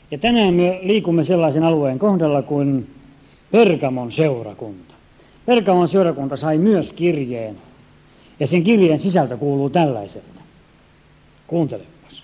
Ja tänään me liikumme sellaisen alueen kohdalla kuin Pergamon seurakunta. Pergamon seurakunta sai myös kirjeen, ja sen kirjeen sisältö kuuluu tällaiselta. Kuuntelepas.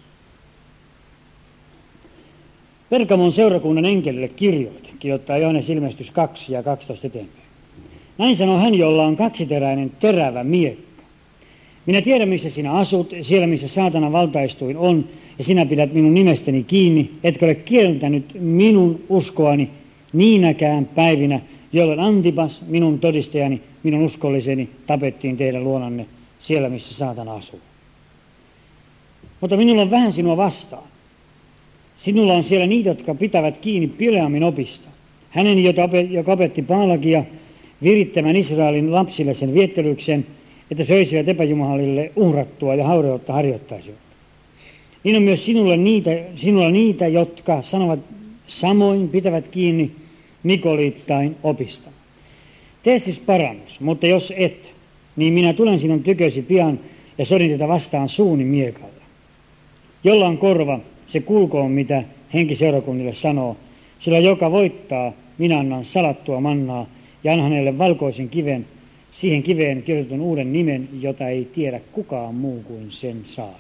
Pergamon seurakunnan enkelille kirjoittaa Johannes ilmestys 2 ja 12 eteenpäin. Näin sanoo hän, jolla on kaksiteräinen terävä miekka. Minä tiedän, missä sinä asut, siellä missä saatanan valtaistuin on, ja sinä pidät minun nimestäni kiinni, etkä ole kieltänyt minun uskoani niinäkään päivinä, jolloin Antipas, minun todistajani, minun uskolliseni, tapettiin teidän luonanne siellä, missä saatana asuu. Mutta minulla on vähän sinua vastaan. Sinulla on siellä niitä, jotka pitävät kiinni Bileamin opista. Hänen, joka opetti Baalakia virittämään Israelin lapsille sen viettelyksen, että söisivät epäjumalille uhrattua ja haureutta harjoittaisivat. Niin on myös sinulla niitä, jotka sanovat samoin, pitävät kiinni Nikoliittain opista. Tee siis parannus, mutta jos et, niin minä tulen sinun tykösi pian ja sodin tätä vastaan suuni miekalla. Jolla on korva, se kuulkoon, mitä henki seurakunnille sanoo, sillä joka voittaa, minä annan salattua mannaa ja annan hänelle valkoisen kiven, siihen kiveen kirjoitetun uuden nimen, jota ei tiedä kukaan muu kuin sen saaja.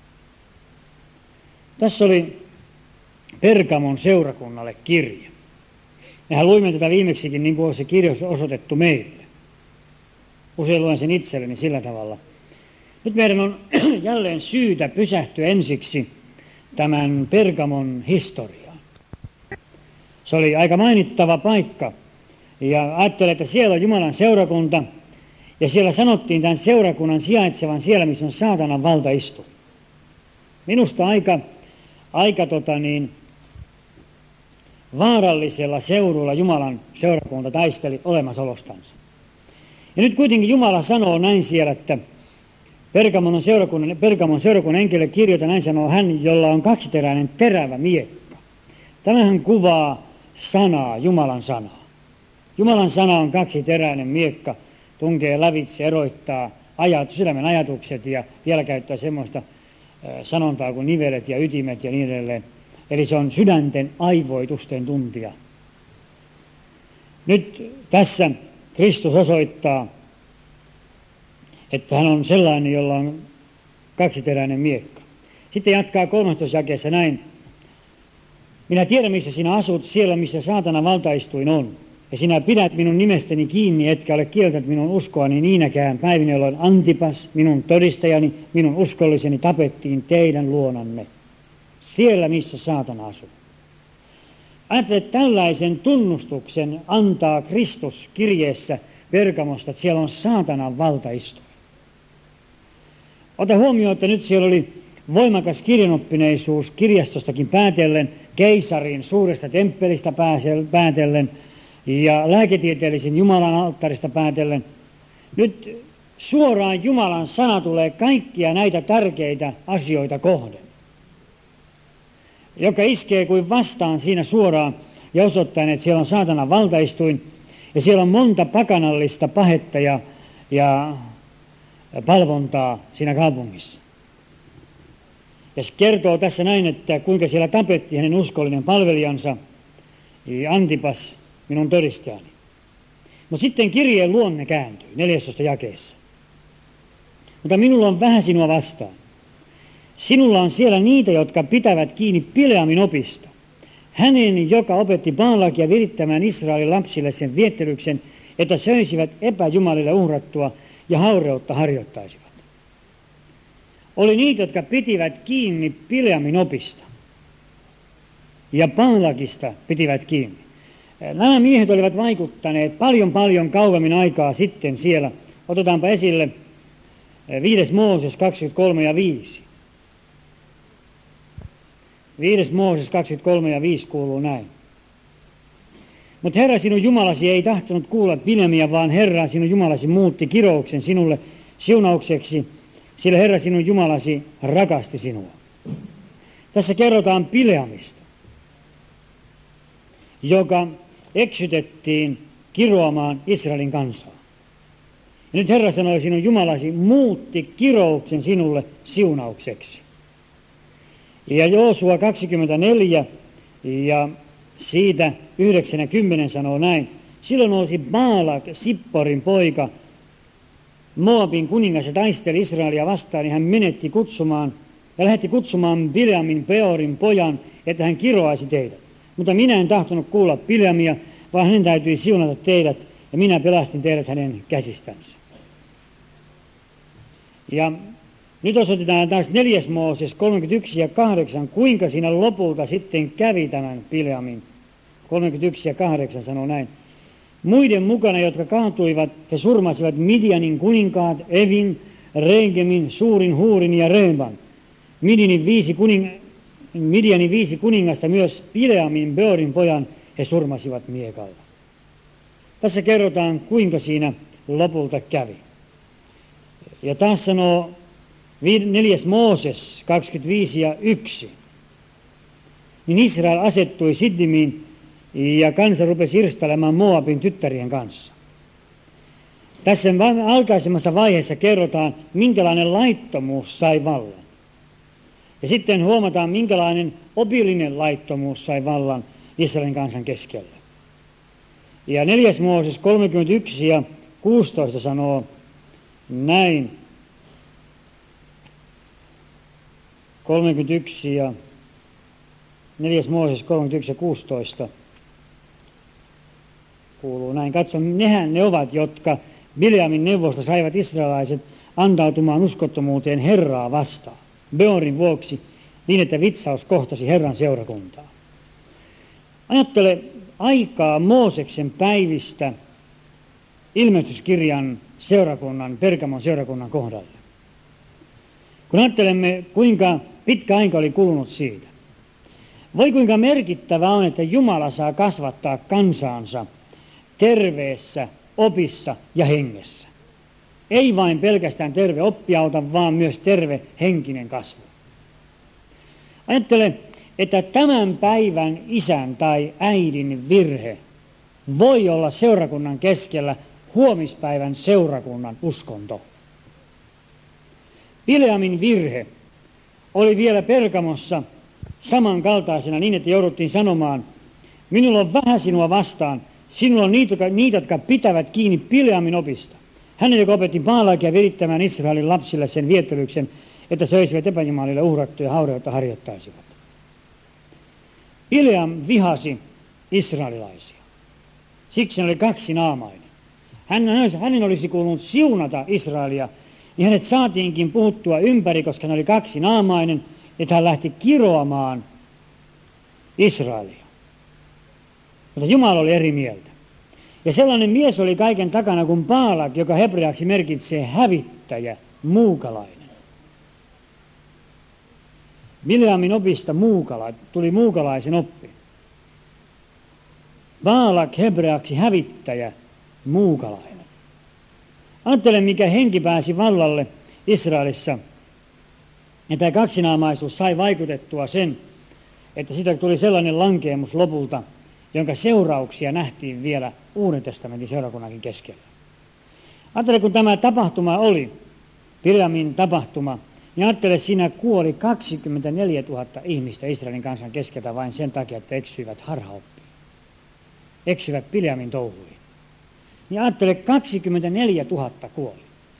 Tässä oli Pergamon seurakunnalle kirje. Mehän luimme tätä viimeksikin, niin kuin se kirja on osoitettu meille. Usein luen sen itselleni sillä tavalla. Nyt meidän on jälleen syytä pysähtyä ensiksi tämän Pergamon historiaan. Se oli aika mainittava paikka. Ja ajattelen, että siellä on Jumalan seurakunta. Ja siellä sanottiin tämän seurakunnan sijaitsevan siellä, missä on saatanan valtaistuin. Minusta aika vaarallisella seudulla Jumalan seurakunta taisteli olemasolostansa. Ja nyt kuitenkin Jumala sanoo näin siellä, että Pergamon seurakunnan enkelille kirjoita, näin sanoo hän, jolla on kaksiteräinen terävä miekka. Tämähän kuvaa sanaa, Jumalan sanaa. Jumalan sana on kaksiteräinen miekka, tunkee lävitse, eroittaa sydämen ajatukset ja vielä käyttää semmoista sanontaa kuin nivelet ja ytimet ja niin edelleen. Eli se on sydänten aivoitusten tuntija. Nyt tässä Kristus osoittaa, että hän on sellainen, jolla on kaksiteräinen miekka. Sitten jatkaa 13 jakeessa näin. Minä tiedän, missä sinä asut, siellä missä saatana valtaistuin on. Ja sinä pidät minun nimestäni kiinni, etkä ole kieltänyt minun uskoani niinäkään päivinä, jolloin Antipas, minun todistajani, minun uskolliseni tapettiin teidän luonanne. Siellä, missä saatana asuu. Ajattelen, että tällaisen tunnustuksen antaa Kristus kirjeessä Pergamosta, että siellä on saatanan valtaistuin. Ota huomioon, että nyt siellä oli voimakas kirjanoppineisuus kirjastostakin päätellen, keisarin suuresta temppelistä päätellen ja lääketieteellisen Jumalan alttarista päätellen. Nyt suoraan Jumalan sana tulee kaikkia näitä tärkeitä asioita kohden, joka iskee kuin vastaan siinä suoraan ja osoittain, että siellä on saatanan valtaistuin ja siellä on monta pakanallista pahetta ja palvontaa siinä kaupungissa. Ja se kertoo tässä näin, että kuinka siellä tapettiin hänen uskollinen palvelijansa Antipas, minun todistajani. Mutta sitten kirjeen luonne kääntyy 14 jakeessa. Mutta minulla on vähän sinua vastaan. Sinulla on siellä niitä, jotka pitävät kiinni Bileamin opista. Hänen, joka opetti Baalakia virittämään Israelin lapsille sen viettelyksen, että söisivät epäjumalille uhrattua ja haureutta harjoittaisivat. Oli niitä, jotka pitivät kiinni Bileamin opista. Ja Baalakista pitivät kiinni. Nämä miehet olivat vaikuttaneet paljon kauemmin aikaa sitten siellä. Otetaanpa esille 5. Mooses 23 ja 5. 5. Mooses 23 ja 5 kuuluu näin. Mutta Herra sinun Jumalasi ei tahtonut kuulla Bileamia, vaan Herra sinun Jumalasi muutti kirouksen sinulle siunaukseksi, sillä Herra sinun Jumalasi rakasti sinua. Tässä kerrotaan Bileamista, joka eksytettiin kiroamaan Israelin kansaa. Ja nyt Herra sanoi, sinun Jumalasi muutti kirouksen sinulle siunaukseksi. Ja Joosua 24 Ja siitä 9:10 sanoo näin. Silloin nousi Baalak, Sipporin poika, Moabin kuningas, ja taisteli Israelia vastaan, niin hän menetti kutsumaan ja lähetti kutsumaan Bileamin, Peorin pojan, että hän kiroaisi teidät. Mutta minä en tahtonut kuulla Bileamia, vaan hänen täytyi siunata teidät, ja minä pelastin teidät hänen käsistänsä. Ja nyt osoitetaan taas 4. Mooses 31:8, kuinka siinä lopulta sitten kävi tämän Bileamin. 31:8 sanoo näin. Muiden mukana, jotka kaatuivat, he surmasivat Midianin kuninkaat, Evin, Regemin, Suurin, Huurin ja Reeban. Midianin 5 kuningasta, myös Bileamin, Beorin pojan, he surmasivat miekalla. Tässä kerrotaan, kuinka siinä lopulta kävi. Ja taas sanoo 4. Mooses 25:1. Niin Israel asettui Siddimiin, ja kansa rupesi irstailemaan Moabin tyttärien kanssa. Tässä alkaisemmassa vaiheessa kerrotaan, minkälainen laittomuus sai vallan. Ja sitten huomataan, minkälainen opillinen laittomuus sai vallan Israelin kansan keskellä. Ja 4. Mooses 31:16 sanoo näin. 31 ja 4. Mooses 31:16 kuuluu näin. Katso, nehän ne ovat, jotka Bileamin neuvosta saivat israelaiset antautumaan uskottomuuteen Herraa vastaan, Beorin vuoksi, niin että vitsaus kohtasi Herran seurakuntaa. Ajattele aikaa Mooseksen päivistä ilmestyskirjan seurakunnan, Pergamon seurakunnan kohdalle. Kun ajattelemme, kuinka pitkä aika oli kulunut siitä. Voi kuinka merkittävää on, että Jumala saa kasvattaa kansaansa terveessä opissa ja hengessä. Ei vain pelkästään terve oppiauta, vaan myös terve henkinen kasvu. Ajattele, että tämän päivän isän tai äidin virhe voi olla seurakunnan keskellä huomispäivän seurakunnan uskonto. Bileamin virhe oli vielä Pergamossa samankaltaisena niin, että jouduttiin sanomaan, minulla on vähän sinua vastaan, sinulla on niitä, jotka pitävät kiinni Bileamin opista. Hänen, joka opetti Baalakia virittämään Israelin lapsille sen viettelyksen, että söisivät epäjumalille uhrattuja haurautta harjoittaisivat. Bileam vihasi israelilaisia. Siksi hän oli kaksinaamainen. Hänen olisi kuulunut siunata Israelia, niin hänet saatiinkin puhuttua ympäri, koska hän oli kaksinaamainen, että hän lähti kiroamaan Israelia. Mutta Jumala oli eri mieltä. Ja sellainen mies oli kaiken takana kuin Baalak, joka hebreaksi merkitsee hävittäjä, muukalainen. Bileamin opista tuli muukalaisen oppi. Baalak hebreaksi hävittäjä, muukalainen. Ajattele, mikä henki pääsi vallalle Israelissa. Ja tämä kaksinaamaisuus sai vaikutettua sen, että siitä tuli sellainen lankeemus lopulta, jonka seurauksia nähtiin vielä Uuden testamentin seurakunnankin keskellä. Ajattele, kun tämä tapahtuma oli, Bileamin tapahtuma, niin ajattele, siinä kuoli 24 000 ihmistä Israelin kansan keskeltä vain sen takia, että eksyivät harhaoppiin. Eksyivät Bileamin touhuihin. Niin ajattele, 24 000 kuoli.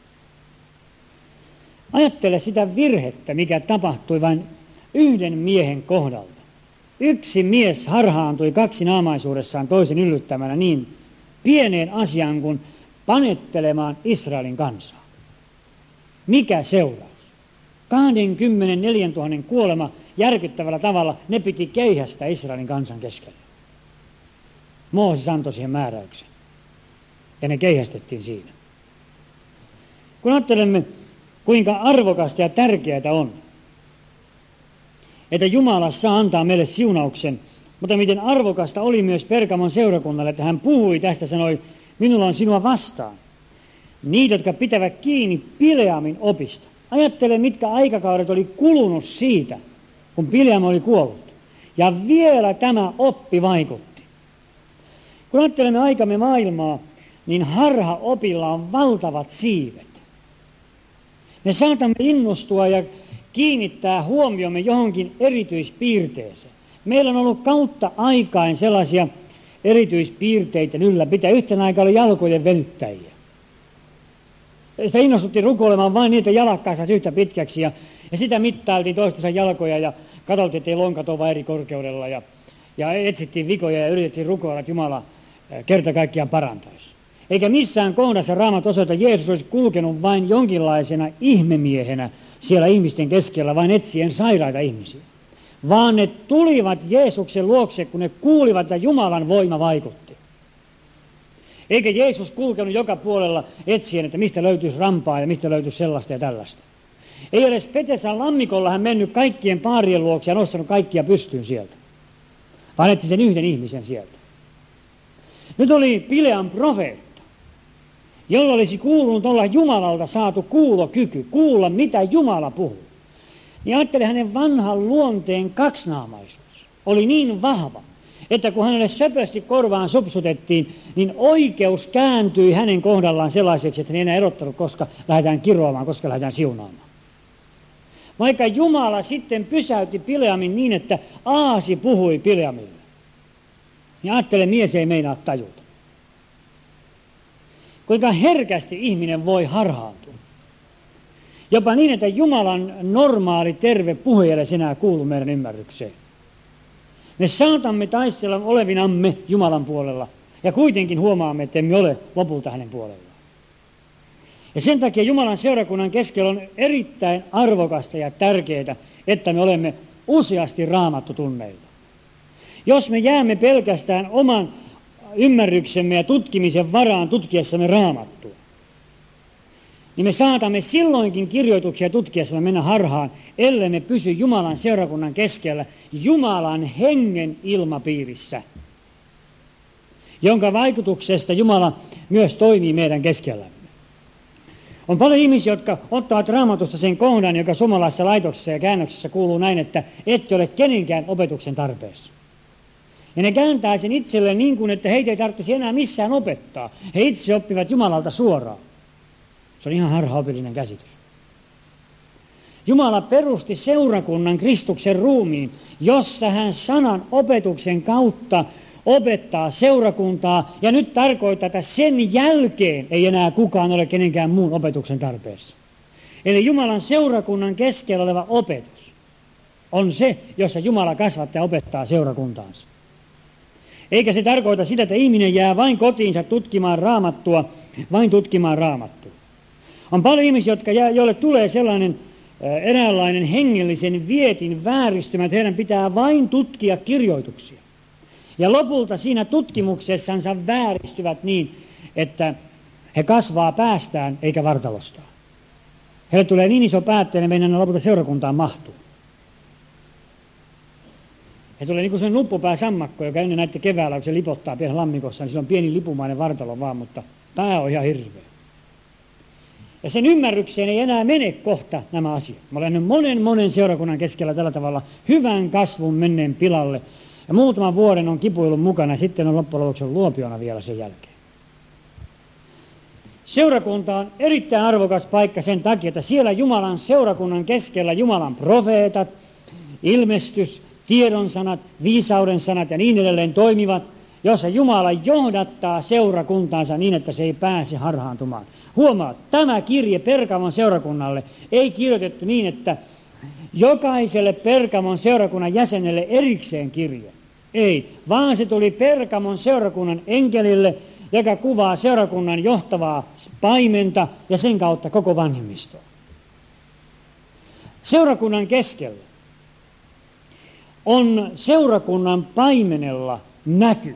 Ajattele sitä virhettä, mikä tapahtui vain yhden miehen kohdalta. Yksi mies harhaantui kaksinaamaisuudessaan toisen yllyttämänä niin pieneen asiaan kuin panettelemaan Israelin kansaa. Mikä seuraus? 24 000 kuolema järkyttävällä tavalla, ne piti keihästä Israelin kansan keskellä. Mooses antoi siihen määräyksen. Ja ne keihästettiin siinä. Kun ajattelemme, kuinka arvokasta ja tärkeää on, että Jumala saa antaa meille siunauksen, mutta miten arvokasta oli myös Pergamon seurakunnalle, että hän puhui tästä, sanoi, minulla on sinua vastaan. Niitä, jotka pitävät kiinni Bileamin opista. Ajattele, mitkä aikakaudet oli kulunut siitä, kun Bileam oli kuollut. Ja vielä tämä oppi vaikutti. Kun ajattelemme aikamme maailmaa, niin harhaopilla on valtavat siivet. Me saatamme innostua ja kiinnittää huomiomme johonkin erityispiirteeseen. Meillä on ollut kautta aikain sellaisia erityispiirteitä ylläpitää. Yhtenä aikaa oli jalkojen venyttäjiä. Sitä innostuttiin rukoilemaan vain niitä jalakkaansa yhtä pitkäksi ja sitä mittailtiin toistensa jalkoja ja katsottiin, ettei lonkat ole eri korkeudella ja etsittiin vikoja ja yritettiin rukoilla, että Jumala kerta kaikkiaan parantaisi. Eikä missään kohdassa Raamattu osoita, että Jeesus olisi kulkenut vain jonkinlaisena ihmemiehenä siellä ihmisten keskellä, vain etsien sairaita ihmisiä. Vaan ne tulivat Jeesuksen luokse, kun ne kuulivat, että Jumalan voima vaikutti. Eikä Jeesus kulkenut joka puolella etsien, että mistä löytyisi rampaa ja mistä löytyisi sellaista ja tällaista. Ei edes Petesan lammikolla hän mennyt kaikkien paarien luokse ja nostanut kaikkia pystyyn sieltä, vaan etsi sen yhden ihmisen sieltä. Nyt oli Bileam profeetta, jolla olisi kuulunut olla Jumalalta saatu kuulokyky, kuulla mitä Jumala puhuu. Niin ajattele, hänen vanhan luonteen kaksinaamaisuus oli niin vahva, että kun hänelle söpösti korvaan supsutettiin, niin oikeus kääntyi hänen kohdallaan sellaiseksi, että hän ei enää erottanut, koska lähdetään kiroamaan, koska lähdetään siunaamaan. Vaikka Jumala sitten pysäytti Bileamin niin, että aasi puhui Bileamille, niin ajattele, mies ei meinaa tajuta. Kuinka herkästi ihminen voi harhaantua. Jopa niin, että Jumalan normaali, terve puhe ei edes enää kuulu meidän ymmärrykseen. Me saatamme taistella olevinamme Jumalan puolella ja kuitenkin huomaamme, että emme ole lopulta hänen puolellaan. Ja sen takia Jumalan seurakunnan keskellä on erittäin arvokasta ja tärkeää, että me olemme useasti raamattutunneilla. Jos me jäämme pelkästään oman ymmärryksemme ja tutkimisen varaan tutkiessamme raamattua, niin me saatamme silloinkin kirjoituksia tutkiessamme mennä harhaan, ellei me pysy Jumalan seurakunnan keskellä Jumalan hengen ilmapiirissä, jonka vaikutuksesta Jumala myös toimii meidän keskellämme. On paljon ihmisiä, jotka ottavat Raamatusta sen kohdan, joka suomalaisessa laitoksessa ja käännöksessä kuuluu näin, että ette ole kenenkään opetuksen tarpeessa. Ja ne kääntää sen itselleen niin kuin, että heitä ei tarvitsisi enää missään opettaa. He itse oppivat Jumalalta suoraan. Se on ihan harhaopillinen käsitys. Jumala perusti seurakunnan Kristuksen ruumiin, jossa hän sanan opetuksen kautta opettaa seurakuntaa. Ja nyt tarkoittaa, että sen jälkeen ei enää kukaan ole kenenkään muun opetuksen tarpeessa. Eli Jumalan seurakunnan keskellä oleva opetus on se, jossa Jumala kasvattaa ja opettaa seurakuntaansa. Eikä se tarkoita sitä, että ihminen jää vain kotiinsa tutkimaan Raamattua, vain tutkimaan Raamattua. On paljon ihmisiä, joille tulee sellainen eräänlainen hengellisen vietin vääristymä, että heidän pitää vain tutkia kirjoituksia. Ja lopulta siinä tutkimuksessansa vääristyvät niin, että he kasvaa päästään eikä vartalostaan. Heille tulee niin iso päätteen, että meidän lopulta seurakuntaan mahtuu. He tulee niin kuin se nuppupää sammakko, joka ennen näitte keväällä, kun se lipottaa pienessä lammikossa, niin sillä on pieni lipumainen vartalo vaan, mutta pää on ihan hirveä. Ja sen ymmärrykseen ei enää mene kohta nämä asiat. Mä olen monen seurakunnan keskellä tällä tavalla hyvän kasvun menneen pilalle. Ja muutaman vuoden on kipuillut mukana ja sitten on loppujen lopuksi luopiona vielä sen jälkeen. Seurakunta on erittäin arvokas paikka sen takia, että siellä Jumalan seurakunnan keskellä Jumalan profeetat, ilmestys, tiedon sanat, viisauden sanat ja niin edelleen toimivat, jossa Jumala johdattaa seurakuntaansa niin, että se ei pääse harhaantumaan. Huomaa, tämä kirje Pergamon seurakunnalle ei kirjoitettu niin, että jokaiselle Pergamon seurakunnan jäsenelle erikseen kirje. Ei, vaan se tuli Pergamon seurakunnan enkelille, joka kuvaa seurakunnan johtavaa paimenta ja sen kautta koko vanhimmistoa. Seurakunnan keskellä on seurakunnan paimenella näky,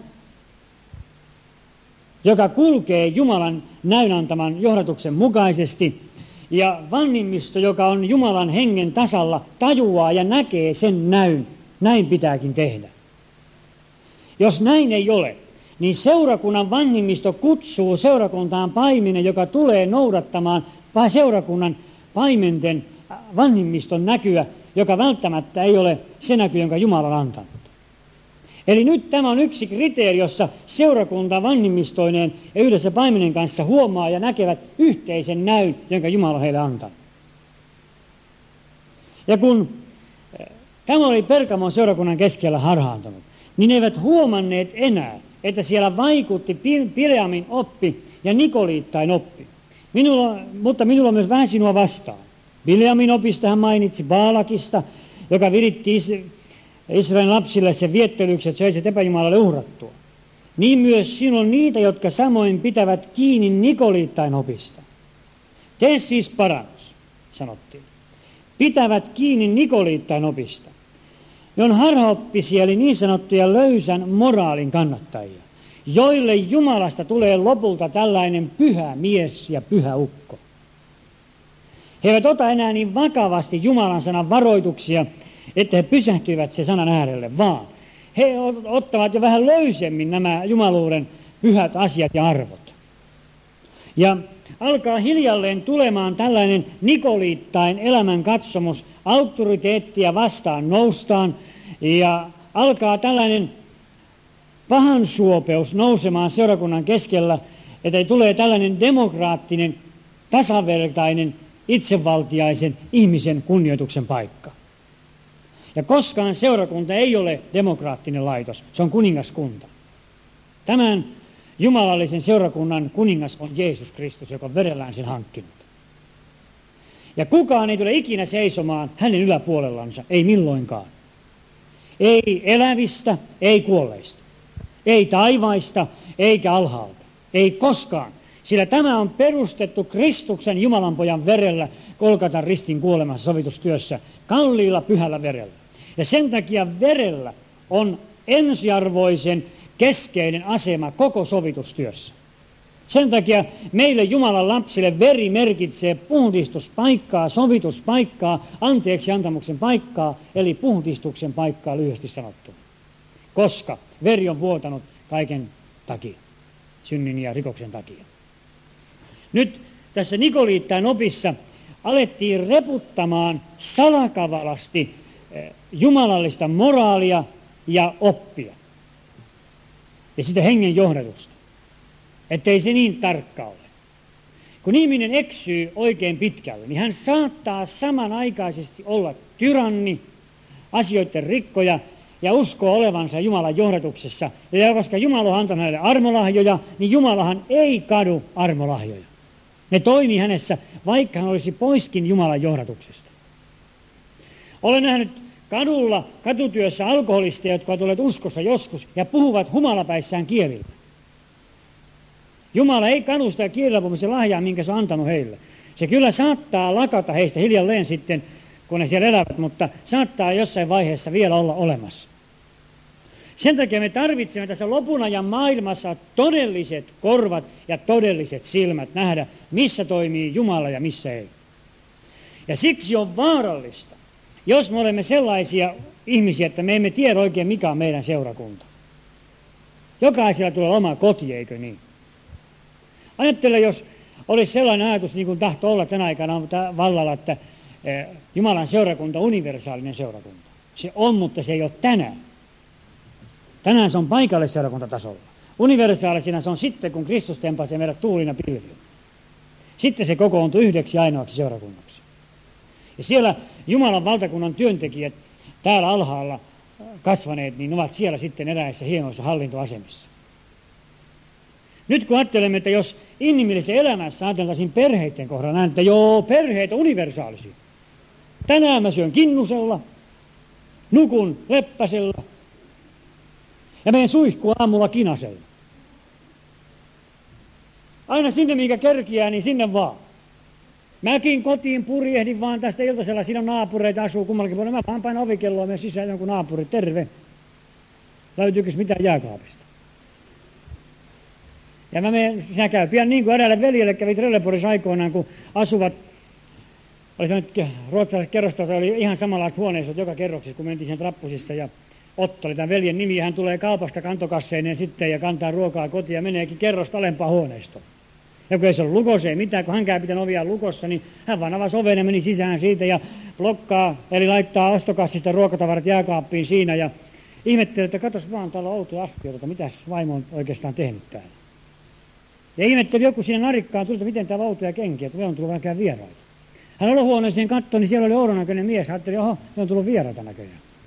joka kulkee Jumalan näyn antaman johdatuksen mukaisesti, ja vanhimmisto, joka on Jumalan hengen tasalla, tajuaa ja näkee sen näyn. Näin pitääkin tehdä. Jos näin ei ole, niin seurakunnan vanhimmisto kutsuu seurakuntaan paimenen, joka tulee noudattamaan seurakunnan paimenten vanhimmiston näkyä, joka välttämättä ei ole se näky, jonka Jumala on antanut. Eli nyt tämä on yksi kriteeri, jossa seurakunta vanhimmistoineen ja yhdessä paimenen kanssa huomaa ja näkevät yhteisen näyn, jonka Jumala on heille antanut. Ja kun Tämä oli Pergamon seurakunnan keskellä harhaantunut. Niin eivät huomanneet enää, että siellä vaikutti Bileamin oppi ja Nikoliittain oppi. Mutta minulla on myös vähän sinua vastaan. Bileamin opista hän mainitsi Baalakista, joka viritti Israelin lapsille sen viettelyksi, että söiset epäjumalalle uhrattua. Niin myös sinulla on niitä, jotka samoin pitävät kiinni Nikoliittain opista. Tee siis parannus, sanottiin. Pitävät kiinni Nikoliittain opista. Ne on harhaoppisia, eli niin sanottuja löysän moraalin kannattajia, joille Jumalasta tulee lopulta tällainen pyhä mies ja pyhä ukko. He eivät ota enää niin vakavasti Jumalan sanan varoituksia, että he pysähtyivät se sanan äärelle, vaan he ottavat jo vähän löysemmin nämä jumaluuden pyhät asiat ja arvot. Ja alkaa hiljalleen tulemaan tällainen Nikoliittain elämän katsomus, auktoriteettia vastaan noustaan, ja alkaa tällainen pahan suopeus nousemaan seurakunnan keskellä, että tulee tällainen demokraattinen, tasavertainen, itsevaltiaisen ihmisen kunnioituksen paikka. Ja koskaan seurakunta ei ole demokraattinen laitos, se on kuningaskunta. Tämän jumalallisen seurakunnan kuningas on Jeesus Kristus, joka on verellään sen hankkinut. Ja kukaan ei tule ikinä seisomaan hänen yläpuolellansa, ei milloinkaan. Ei elävistä, ei kuolleista. Ei taivaista, eikä alhaalta. Ei koskaan. Sillä tämä on perustettu Kristuksen Jumalanpojan verellä Golgatan ristin kuolemassa sovitustyössä, kalliilla pyhällä verellä. Ja sen takia verellä on ensiarvoisen keskeinen asema koko sovitustyössä. Sen takia meille Jumalan lapsille veri merkitsee puhdistuspaikkaa, sovituspaikkaa, anteeksi antamuksen paikkaa, eli puhdistuksen paikkaa lyhyesti sanottuna. Koska veri on vuotanut kaiken takia, synnin ja rikoksen takia. Nyt tässä Nikoliittain opissa alettiin reputtamaan salakavalasti jumalallista moraalia ja oppia. Ja sitä hengen johdatusta. Ettei se niin tarkka ole. Kun ihminen eksyy oikein pitkälle, niin hän saattaa samanaikaisesti olla tyranni, asioiden rikkoja ja uskoo olevansa Jumalan johdatuksessa. Ja koska Jumala on antanut hänelle armolahjoja, niin Jumalahan ei kadu armolahjoja. Ne toimii hänessä, vaikka hän olisi poiskin Jumalan johdatuksesta. Olen nähnyt kadulla, katutyössä alkoholisteja, jotka ovat olleet uskossa joskus ja puhuvat humalapäissään kielillä. Jumala ei kadu sitä kielilläpuhumisen lahjaa, minkä se on antanut heille. Se kyllä saattaa lakata heistä hiljalleen sitten, kun ne siellä elävät, mutta saattaa jossain vaiheessa vielä olla olemassa. Sen takia me tarvitsemme tässä lopun ajan maailmassa todelliset korvat ja todelliset silmät nähdä, missä toimii Jumala ja missä ei. Ja siksi on vaarallista, jos me olemme sellaisia ihmisiä, että me emme tiedä oikein, mikä on meidän seurakunta. Jokaisella tulee oma koti, eikö niin? Ajattele, jos olisi sellainen ajatus, niin kuin tahtoo olla tänä aikana vallalla, että Jumalan seurakunta on universaalinen seurakunta. Se on, mutta se ei ole tänään. Tänään se on paikallisseurakuntatasolla. Universaalisena se on sitten, kun Kristus tempaisee meidät tuulina pilviin. Sitten se kokoontuu yhdeksi ainoaksi seurakunnaksi. Ja siellä Jumalan valtakunnan työntekijät täällä alhaalla kasvaneet, niin ovat siellä sitten eräissä hienoissa hallintoasemissa. Nyt kun ajattelemme, että jos inhimillisessä elämässä ajateltaisiin perheiden kohdalla näin, että joo, perheet on universaalisia. Tänään mä syön kinnusella, nukun leppäsellä ja menen suihkuun aamulla kinasella. Aina sinne, mikä kerkiää, niin sinne vaan. Mäkin kotiin purjehdin vaan tästä iltasella, siinä on naapureita, asuu kummallakin puolella. Mä vaan painan ovikelloa, menen sisään jonkun naapuri, terve. Löytyykö mitään jääkaapista? Ja sinä käy pian niin kuin eräälle veljelle kävi Trelleborgissa aikoinaan, kun asuvat, oli sellainen ruotsalaiset kerrostalot, oli ihan samanlaiset huoneistot joka kerroksessa, kun mentiin sen trappusissa. Ja Otto oli tämän veljen nimi, ja hän tulee kaupasta kantokasseineen sitten ja kantaa ruokaa kotiin ja meneekin kerrosta alempaa huoneistoon. Ja kun ei se ollut lukossa, ei mitään, kun hän käy pitänyt ovia lukossa, niin hän vaan avasi oven ja meni sisään siitä ja blokkaa, eli laittaa ostokassista ruokatavarat jääkaappiin siinä ja ihmettelee, että katos vaan, täällä on outoja astioita, mitäs vaimo on oikeastaan tehnyt täällä. Ja ihmetteli joku siinä narikkaan, tuli, että miten täällä on outoja kenkiä, että me on tullut vähän vieraita. Hän olohuoneeseen katsoi, niin siellä oli oudon näköinen mies, ajatteli, oho, me on tullut vieraita näköjään.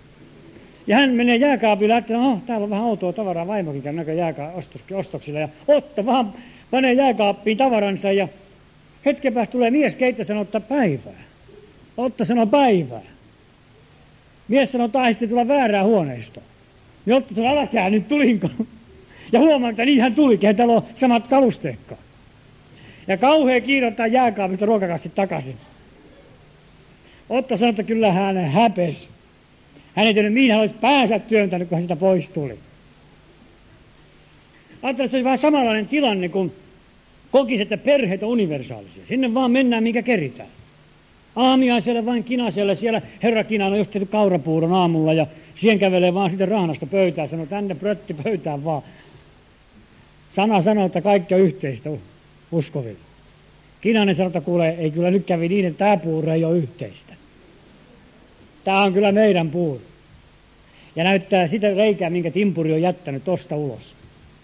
Ja hän menee jääkaapille ja ajattelee, täällä on vähän outoa tavaraa, vaimokin käy näköjään ostoksilla. Ja Otto vaan panee jääkaappiin tavaransa ja hetken päästä tulee mies keittiöön ja sanoo, että päivää. Otto sanoo päivää. Mies sanoo, taisi tulla väärää huoneistoa. Niin Otto sanoo, älkää nyt tulinko. Ja huomaa, että niin hän tulikin, että täällä on samat kalusteekkaan. Ja kauhea kiire ottaa jääkaapista ruokakassit takaisin. Otto sanoi, että kyllä hän häpesi. Hän ei tiennyt, mihin hän olisi päänsä työntänyt, kun hän sitä pois tuli. Ajattelin, että se oli vähän samanlainen tilanne, kun kokisi, että perheet on universaalisia. Sinne vaan mennään, minkä keritään. Aamiaiselle vain kinaselle, siellä herra Kinan on just tehty kaurapuuron aamulla ja siihen kävelee vaan sitten rahnasta pöytään, sanoo tänne prötti pöytään vaan. Sana sanoo, että kaikki on yhteistä uskovilla. Kinanen sanoo, että kuule, ei kyllä nyt kävi niin, että tämä puuro ei ole yhteistä. Tämä on kyllä meidän puuro. Ja näyttää sitä reikää, minkä timpuri on jättänyt tosta ulos.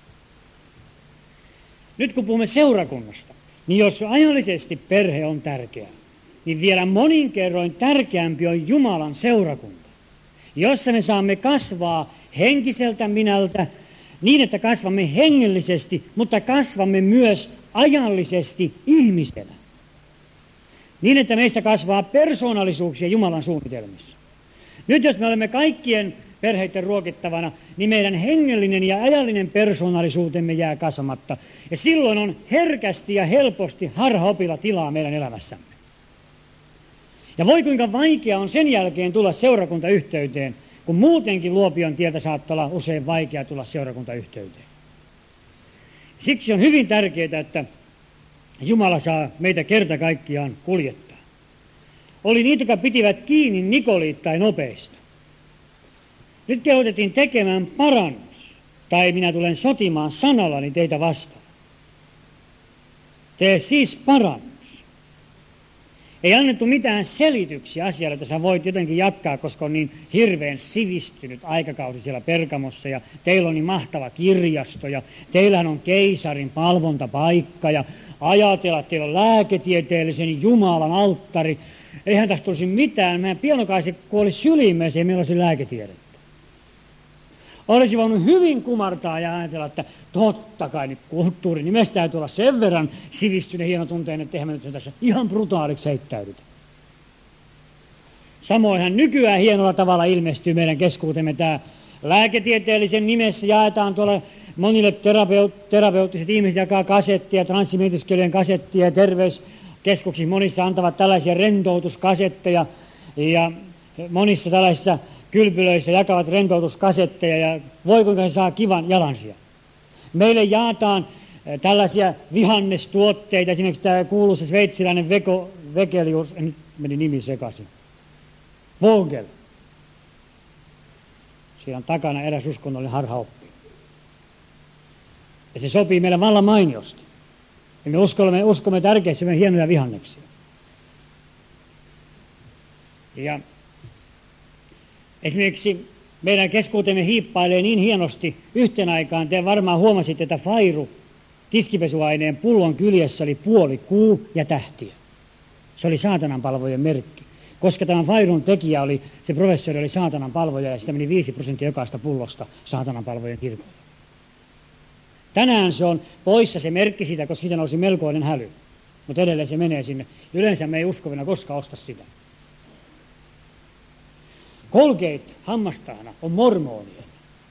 Nyt kun puhumme seurakunnasta, niin jos ajallisesti perhe on tärkeä, niin vielä monin kerroin tärkeämpi on Jumalan seurakunta, jossa me saamme kasvaa henkiseltä minältä niin, että kasvamme hengellisesti, mutta kasvamme myös ajallisesti ihmisenä. Niin, että meistä kasvaa persoonallisuuksia Jumalan suunnitelmissa. Nyt jos me olemme kaikkien perheiden ruokittavana, niin meidän hengellinen ja ajallinen persoonallisuutemme jää kasvamatta. Ja silloin on herkästi ja helposti harhaopilla tilaa meidän elämässämme. Ja voi kuinka vaikea on sen jälkeen tulla seurakuntayhteyteen, kun muutenkin Luopion tieltä saattaa olla usein vaikea tulla seurakuntayhteyteen. Siksi on hyvin tärkeää, että Jumala saa meitä kerta kaikkiaan kuljettaa. Oli niitä, jotka pitivät kiinni Nikoliittain opeista. Nyt kehotettiin tekemään parannus, tai minä tulen sotimaan sanallani teitä vastaan. Tee siis parannus. Ei annettu mitään selityksiä asialle, että sä voit jotenkin jatkaa, koska on niin hirveän sivistynyt aikakausi siellä Pergamossa ja teillä on niin mahtava kirjasto ja teillähän on keisarin palvontapaikka ja ajatella, että teillä on lääketieteellisen Jumalan alttari. Eihän tästä tulisi mitään. Meidän pienokaisi kuoli sylimeeseen ja meillä olisi lääketiedettä. Olisi voinut hyvin kumartaa ja ajatella, että totta kai nyt kulttuuri nimestä täytyy olla sen verran sivistyneen hienotunteinen, että eihän me nyt tässä ihan brutaaliksi heittäydytä. Samoinhan nykyään hienolla tavalla ilmestyy meidän keskuutemme tämä lääketieteellisen nimessä jaetaan tuolla monille terapeuttiset ihmiset jakaa kasettia, transmietiskelien kasettia ja terveyskeskuksissa monissa antavat tällaisia rentoutuskasetteja ja monissa tällaisissa kylpylöissä jakavat rentoutuskasetteja ja voi kuinka se saa kivan jalansia. Meille jaetaan tällaisia vihannestuotteita, esimerkiksi tämä kuuluisa sveitsiläinen Vegelius, nyt meni nimi sekaisin, Vogel. Siinä on takana eräs uskonnollinen harhaoppi. Ja se sopii meille vallan mainiosti. Ja me uskomme tärkeästi hienoja vihanneksia. Ja esimerkiksi meidän keskuutemme hiippailee niin hienosti yhteen aikaan. Te varmaan huomasitte, että Fairu tiskipesuaineen pullon kyljessä oli puoli kuu ja tähtiä. Se oli saatananpalvojen merkki. Koska tämän Fairun tekijä oli, se professori oli saatananpalvoja ja sitä meni 5% jokaista pullosta saatananpalvojen kirkolle. Tänään se on poissa se merkki siitä, koska siitä nousi melkoinen häly. Mutta edelleen se menee sinne. Yleensä me ei uskovina koskaan osta sitä. Colgate hammastahana on mormonien.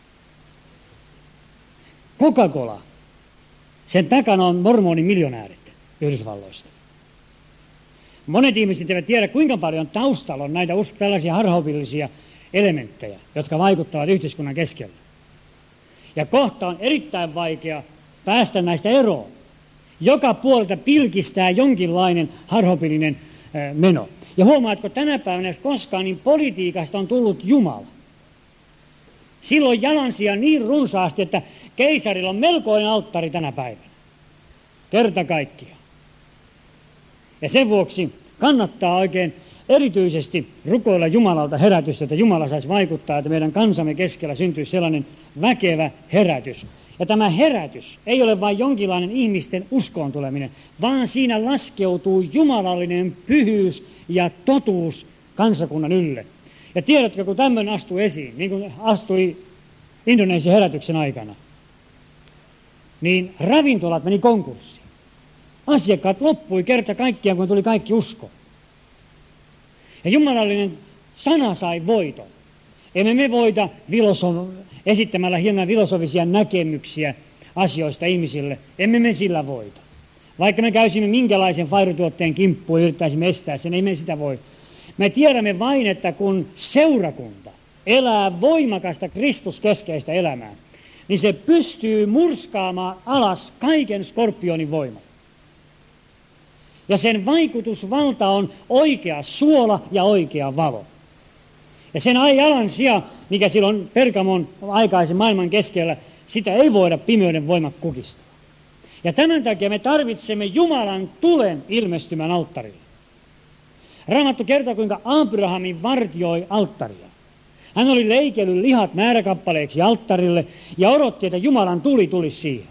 Coca-Cola, sen takana on mormonimiljonäärit Yhdysvalloista. Monet ihmiset eivät tiedä, kuinka paljon taustalla on näitä tällaisia harhaopillisia elementtejä, jotka vaikuttavat yhteiskunnan keskellä. Ja kohta on erittäin vaikea päästä näistä eroon. Joka puolelta pilkistää jonkinlainen harhaopillinen meno. Ja huomaatko tänä päivänä, jos koskaan, niin politiikasta on tullut Jumala. Silloin jalansia niin runsaasti, että keisarilla on melkoinen alttari tänä päivänä. Kerta kaikkiaan. Ja sen vuoksi kannattaa oikein erityisesti rukoilla Jumalalta herätystä, että Jumala saisi vaikuttaa, että meidän kansamme keskellä syntyisi sellainen väkevä herätys. Ja tämä herätys ei ole vain jonkinlainen ihmisten uskoon tuleminen, vaan siinä laskeutuu jumalallinen pyhyys ja totuus kansakunnan ylle. Ja tiedätkö, kun tämmöinen astui esiin, niin kuin astui Indonesian herätyksen aikana, niin ravintolat meni konkurssiin. Asiakkaat loppui kerta kaikkiaan, kun tuli kaikki usko. Ja jumalallinen sana sai voiton. Emme me voita esittämällä hieman filosofisia näkemyksiä asioista ihmisille. Emme me sillä voita. Vaikka me käysimme minkälaisen fairutuotteen kimppuun ja yrittäisimme estää sen, ei me sitä voi. Me tiedämme vain, että kun seurakunta elää voimakasta Kristuskeskeistä elämää, niin se pystyy murskaamaan alas kaiken skorpionin voiman. Ja sen vaikutusvalta on oikea suola ja oikea valo. Ja sen jalansija, mikä silloin Pergamon aikaisen maailman keskellä, sitä ei voida pimeyden voimat kukistaa. Ja tämän takia me tarvitsemme Jumalan tulen ilmestymään alttarille. Raamattu kertoo, kuinka Abrahamin vartioi alttaria. Hän oli leikellyt lihat määräkappaleeksi alttarille ja odotti, että Jumalan tuli tulisi siihen.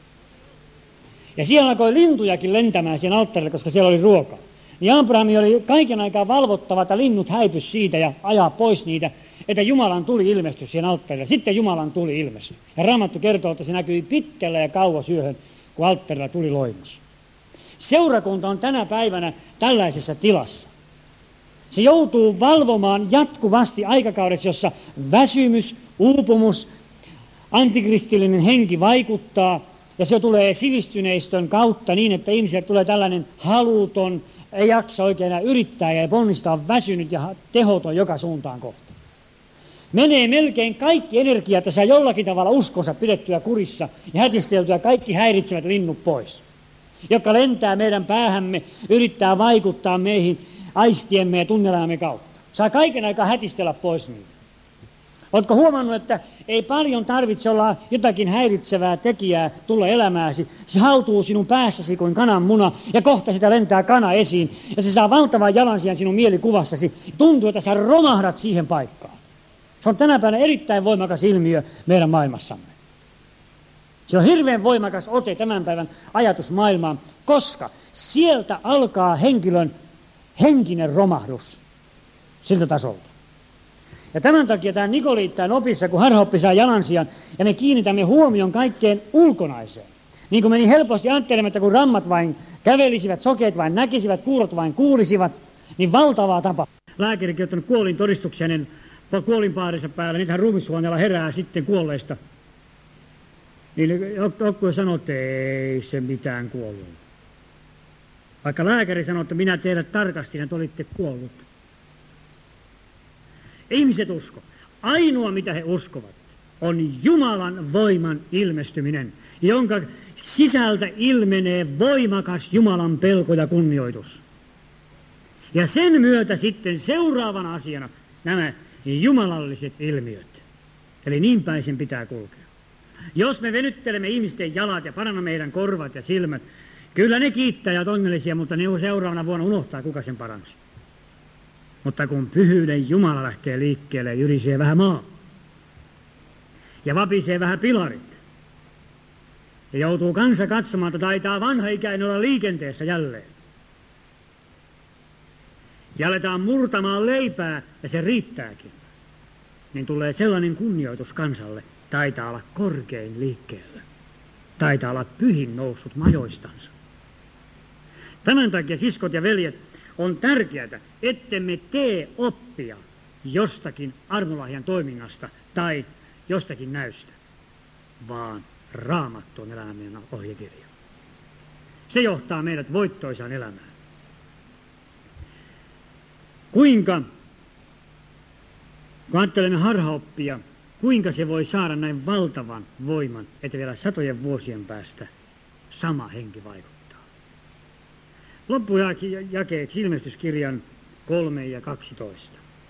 Ja siellä alkoi lintujakin lentämään siihen alttarille, koska siellä oli ruokaa. Niin Abrahami oli kaiken aikaa valvottava, että linnut häipys siitä ja ajaa pois niitä, että Jumalan tuli ilmestyi siihen alttarille. Sitten Jumalan tuli ilmestyi. Ja Raamattu kertoo, että se näkyi pitkällä ja kauas yöhön, kun alttarilla tuli loimus. Seurakunta on tänä päivänä tällaisessa tilassa. Se joutuu valvomaan jatkuvasti aikakaudessa, jossa väsymys, uupumus, antikristillinen henki vaikuttaa, ja se tulee sivistyneistön kautta niin, että ihmisille tulee tällainen haluton, ei jaksa oikein enää yrittää ja ponnistaa, väsynyt ja tehoton joka suuntaan kohta. Menee melkein kaikki energia, että saa jollakin tavalla uskonsa pidettyä kurissa ja hätisteltyä kaikki häiritsevät linnut pois, jotka lentää meidän päähämme, yrittää vaikuttaa meihin aistiemme ja tunnelmamme kautta. Saa kaiken aikaa hätistellä pois niitä. Oletko huomannut, että ei paljon tarvitse olla jotakin häiritsevää tekijää tulla elämääsi. Se hautuu sinun päässäsi kuin kananmuna ja kohta sitä lentää kana esiin. Ja se saa valtavan jalansijan sinun mielikuvassasi. Tuntuu, että sä romahdat siihen paikkaan. Se on tänä päivänä erittäin voimakas ilmiö meidän maailmassamme. Se on hirveän voimakas ote tämän päivän ajatusmaailmaan, koska sieltä alkaa henkilön henkinen romahdus siltä tasolta. Ja tämän takia tämä Nikoliittain opissa, kun harhaoppi saa jalansijan, ja me kiinnitämme huomion kaikkeen ulkonaiseen. Niin kuin meni helposti ajattelemaan, että kun rammat vain kävelisivät, sokeet vain näkisivät, kuurot vain kuulisivat, niin valtavaa tapa. Lääkärikin on ottanut kuolin todistuksia hänen kuolinpaarinsa päällä, niin hän ruumishuoneella herää sitten kuolleista. Niin joku sanoo, että ei se mitään kuollut. Vaikka lääkäri sanoi, että minä teidät tarkastin, että olitte kuollut. Ihmiset usko. Ainoa mitä he uskovat on Jumalan voiman ilmestyminen, jonka sisältä ilmenee voimakas Jumalan pelko ja kunnioitus. Ja sen myötä sitten seuraavana asiana nämä jumalalliset ilmiöt. Eli niin päin sen pitää kulkea. Jos me venyttelemme ihmisten jalat ja parannamme meidän korvat ja silmät, kyllä ne kiittää ja onnellisia, mutta ne seuraavana vuonna unohtaa, kuka sen paransi. Mutta kun pyhyyden Jumala lähtee liikkeelle ja jyrisee vähän maa ja vapisee vähän pilarit ja joutuu kansa katsomaan, että taitaa vanha ikäinen olla liikenteessä jälleen. Ja aletaan murtamaan leipää ja se riittääkin. Niin tulee sellainen kunnioitus kansalle, taitaa olla korkein liikkeellä. Taitaa olla pyhin noussut majoistansa. Tämän takia, siskot ja veljet, on tärkeää, ettemme tee oppia jostakin armolahjan toiminnasta tai jostakin näystä, vaan Raamattu on elämän ohjekirja. Se johtaa meidät voittoisaan elämään. Kuinka, kun ajattelemme harhaoppia, kuinka se voi saada näin valtavan voiman, että vielä satojen vuosien päästä sama henki vaikuttaa. Loppujakeeksi ilmestyskirjan 3 ja 12.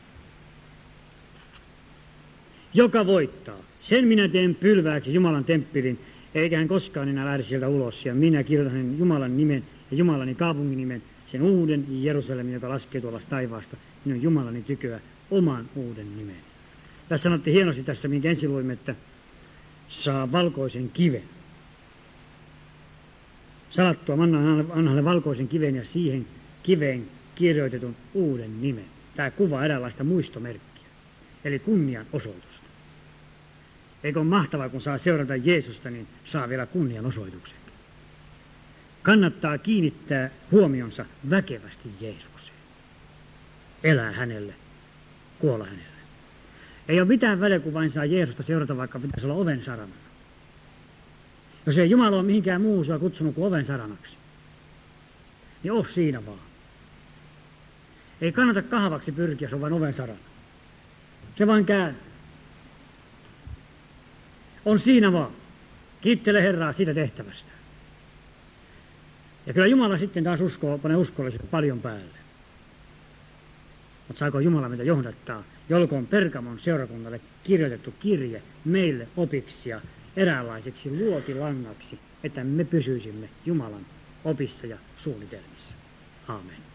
Joka voittaa, sen minä teen pylvääksi Jumalan temppelin, eikä hän koskaan enää lähde sieltä ulos. Ja minä kirjoitan Jumalan nimen ja Jumalani kaupungin nimen, sen uuden Jerusalemin, joka laskee tuolla taivaasta, minun Jumalani tyköä oman uuden nimen. Tässä sanottiin hienosti tässä, minkä ensin luimme, että saa valkoisen kiven. Salattua anna hänelle valkoisen kiven ja siihen kiveen kirjoitetun uuden nimen. Tämä kuvaa eräänlaista muistomerkkiä. eli kunnianosoitusta. Eikö ole mahtavaa, kun saa seurata Jeesusta, niin saa vielä kunnianosoituksen. Kannattaa kiinnittää huomionsa väkevästi Jeesukseen. Elää hänelle, kuolla hänelle. Ei ole mitään väliä, kun vain saa Jeesusta seurata, vaikka pitäisi olla oven sarana. Jos ei Jumala ole mihinkään muuhun sua kutsunut kuin oven saranaksi, niin ole siinä vaan. Ei kannata kahvaksi pyrkiä, se on vain oven sarana. Se vain käy. On siinä vaan. Kiittele Herraa siitä tehtävästä. Ja kyllä Jumala sitten taas panee uskolliset paljon päälle. Mutta saako Jumala meitä johdattaa? Jolkoon Pergamon seurakunnalle kirjoitettu kirje meille opiksi ja eräänlaiseksi luotilangaksi, että me pysyisimme Jumalan opissa ja suunnitelmissa. Aamen.